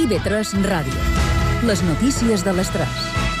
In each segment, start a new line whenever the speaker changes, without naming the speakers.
IB3 Ràdio. Les notícies de les 3.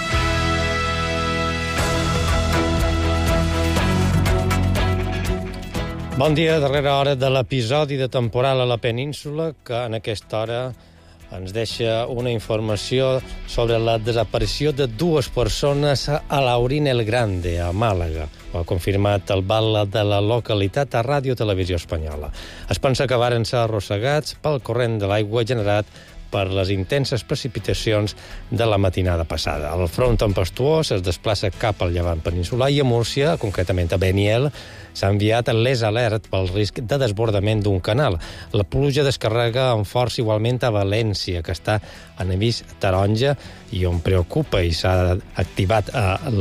Bon dia, darrera hora de l'episodi de temporal a la península, que en aquesta hora ens deixa una informació sobre la desaparició de 2 persones a l'Aurín el Grande, a Màlaga. Ho ha confirmat el BAL de la localitat a Ràdio Televisió Espanyola. Es pensa que varen ser arrossegats pel corrent de l'aigua generat per les intenses precipitacions de la matinada passada. El front tempestuós es desplaça cap al llevant peninsular i a Múrcia, concretament a Beniel, s'ha enviat l'alert pel risc de desbordament d'un canal. La pluja descarrega amb força igualment a València, que està en avís taronja i on preocupa i s'ha activat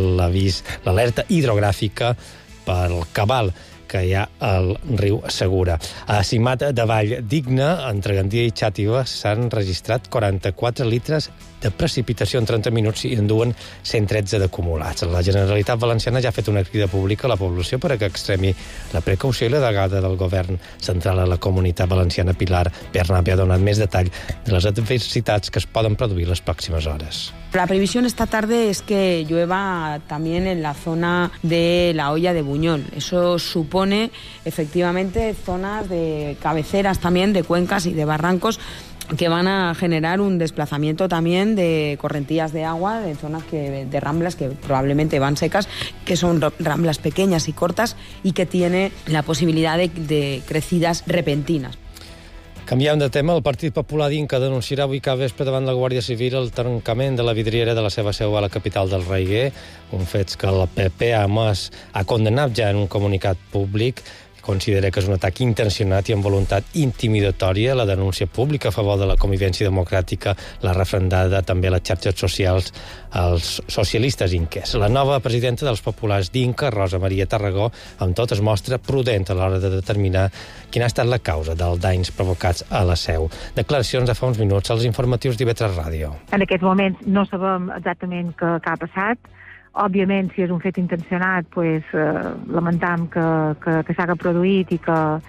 l'alerta hidrogràfica pel cabal que hi ha al riu Segura. A Simat de Valldigna, entre Gandia i Xàtiva, s'han registrat 44 litres de precipitació en 30 minuts i en duen 113 d'acumulats. La Generalitat Valenciana ja ha fet una crida pública a la població per a que extremi la precaució i la delegada del govern central a la Comunitat Valenciana, Pilar Bernabé, ha donat més detall de les adversitats que es poden produir les pròximes hores.
La previsión esta tarde es que llueva también en la zona de la Hoya de Buñol. Eso supone efectivamente zonas de cabeceras también, de cuencas y de barrancos que van a generar un desplazamiento también de correntías de agua de zonas de ramblas que probablemente van secas, que son ramblas pequeñas y cortas y que tiene la posibilidad de crecidas repentinas.
Canviant de tema, el Partit Popular d'Inca denunciarà avui cap vespre davant la Guàrdia Civil el tancament de la vidriera de la seva seu a la capital del Reguer, un fet que el PP ha condemnat ja en un comunicat públic. Considera que és un atac intencionat i amb voluntat intimidatòria. La denúncia pública a favor de la convivència democràtica l'ha refrendada també a les xarxes socials els socialistes inques. La nova presidenta dels populars d'Inca, Rosa Maria Tarragó, amb tot es mostra prudent a l'hora de determinar quina ha estat la causa dels danys provocats a la seu. Declaracions de fa uns minuts als informatius d'IB3 Ràdio.
En aquest moment no sabem exactament què ha passat. Òbviament, si és un fet intencionat, lamentam que s'haga produït i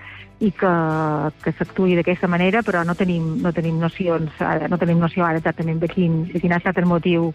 que s'actuï d'aquesta manera, però no tenim noció ara exactament de quin ha estat el motiu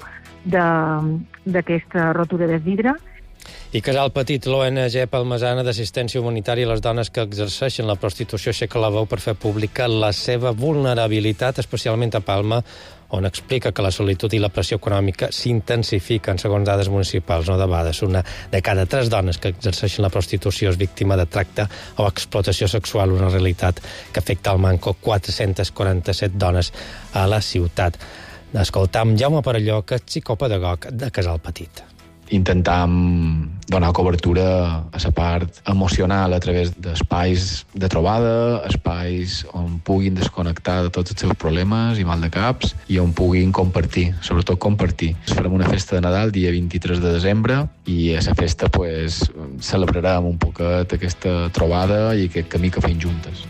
d'aquesta rotura del vidre.
I Casal Petit, l'ONG palmesana d'assistència humanitària a les dones que exerceixen la prostitució, aixeca la veu per fer pública la seva vulnerabilitat, especialment a Palma, on explica que la solitud i la pressió econòmica s'intensifiquen, segons dades municipals. No debades, una de cada 3 dones que exerceixen la prostitució és víctima de tracte o explotació sexual, una realitat que afecta al manco 447 dones a la ciutat. Escoltam Jaume Parelló, que és psicopedagog de Casal Petit.
Intentam donar cobertura a la part emocional a través d'espais de trobada, espais on puguin desconnectar de tots els seus problemes i mal de caps i on puguin compartir, sobretot compartir. Farem una festa de Nadal dia 23 de desembre i a la festa celebrarem un poquet aquesta trobada i aquest camí que fem juntes.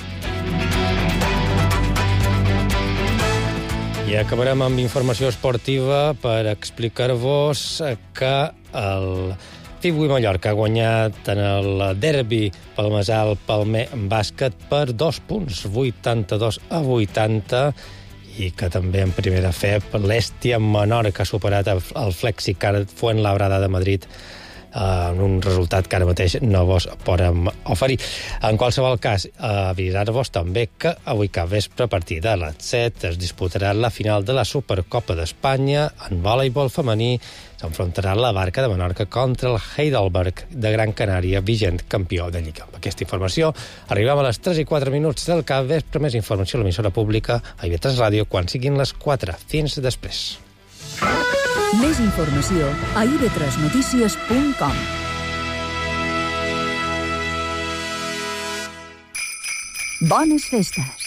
I acabarem amb informació esportiva per explicar-vos que el Fibui Mallorca ha guanyat en el derbi palmesà el Palmer en bàsquet per 2 punts, 82-80, i que també en primera fe l'Hèstia Menorca ha superat el Flexicar Fuenlabrada de Madrid en un resultat que ara mateix no vos podem oferir. En qualsevol cas, avisar-vos també que avui cap vespre, a partir de les 7, es disputarà la final de la Supercopa d'Espanya en voleibol femení. S'enfrontarà la Barca de Menorca contra el Heidelberg de Gran Canària, vigent campió de Lliga. Amb aquesta informació arribem a les 3:04 del cap vespre. Més informació a l'emissora pública a IB3 Ràdio quan siguin les 4. Fins després.
Més informació a ib3notícies.com. Bones festes.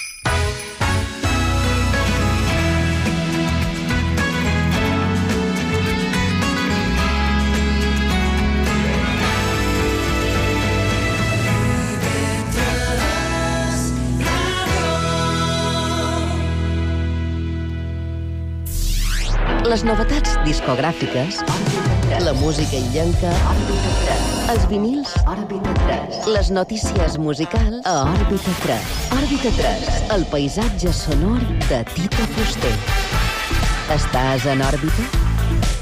Les novetats discogràfiques, la música illenca, els vinils, les notícies musicals a Òrbita 3. Òrbita 3, el paisatge sonor de Tito Fuster. Estàs en òrbita?